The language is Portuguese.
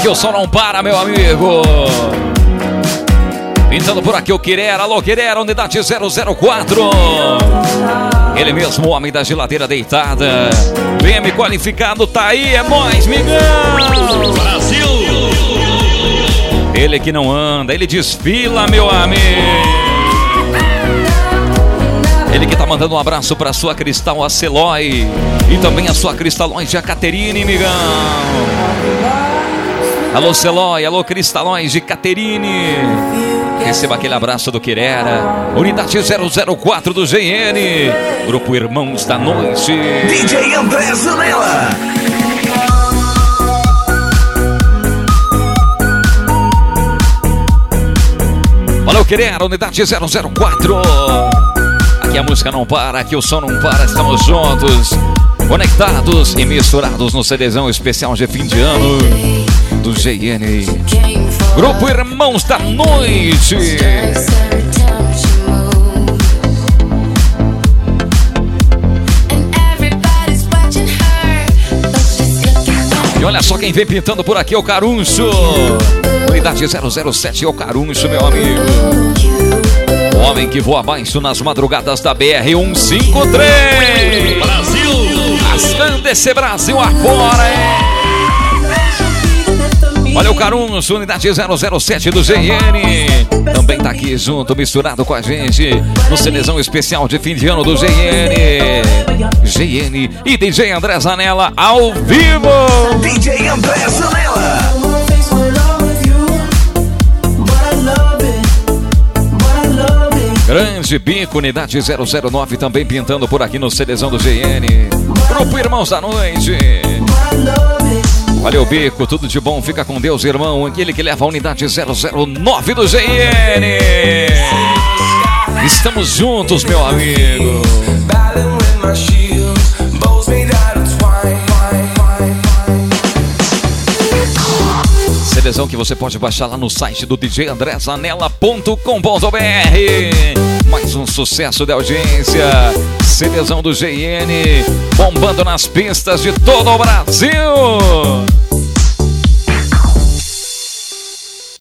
Aqui o som não para, meu amigo. Pintando por aqui o Quirera. Alô, Quirera, unidade 004. Ele mesmo, o homem da geladeira deitada. PM qualificado, tá aí, é nóis, migão. Brasil. Ele que não anda, ele desfila, meu amigo. Ele que tá mandando um abraço pra sua Cristal Aceloy e também a sua Cristalóis de Caterine, migão. Alô, Celoy, alô, Cristalóis de Caterine. Receba aquele abraço do Quirera. Unidade 004 do GN. Grupo Irmãos da Noite. DJ André Zanella. Valeu, Quirera, unidade 004. Aqui a música não para, aqui o som não para. Estamos juntos, conectados e misturados no CDzão especial de fim de ano do GN. Grupo Irmãos da Noite. E olha só quem vem pintando por aqui, o Carunço. Unidade 007, o Carunço, meu amigo. O homem que voa abaixo nas madrugadas da BR-153. Brasil. Rasgando esse Brasil afora, é. Olha o Carunço, unidade 007 do GN. Também tá aqui junto, misturado com a gente no CDzão especial de fim de ano do GN. GN e DJ André Zanella ao vivo. DJ André Zanella. Grande Bico, unidade 009 também pintando por aqui no CDzão do GN. Grupo Irmãos da Noite. Valeu, Bico, tudo de bom, fica com Deus, irmão. Aquele que leva a unidade 009 do GN. Estamos juntos, meu amigo. CDzão que você pode baixar lá no site do djandrezanella.com.br. Mais um sucesso de audiência. CDzão do GN bombando nas pistas de todo o Brasil.